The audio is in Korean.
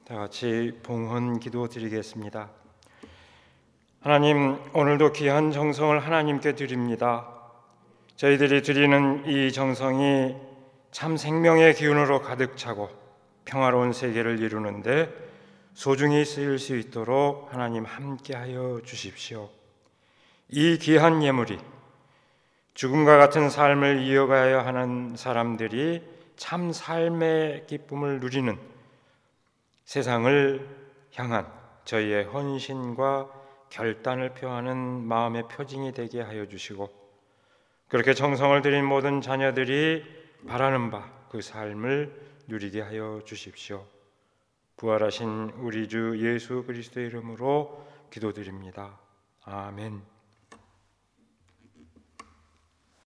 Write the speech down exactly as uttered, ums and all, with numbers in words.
다 같이 봉헌 기도 드리겠습니다. 하나님, 오늘도 귀한 정성을 하나님께 드립니다. 저희들이 드리는 이 정성이 참 생명의 기운으로 가득 차고 평화로운 세계를 이루는데 소중히 쓰일 수 있도록 하나님 함께하여 주십시오. 이 귀한 예물이 죽음과 같은 삶을 이어가야 하는 사람들이 참 삶의 기쁨을 누리는 세상을 향한 저희의 헌신과 결단을 표하는 마음의 표징이 되게 하여 주시고, 그렇게 정성을 들인 모든 자녀들이 바라는 바 그 삶을 누리게 하여 주십시오. 부활하신 우리 주 예수 그리스도의 이름으로 기도드립니다. 아멘.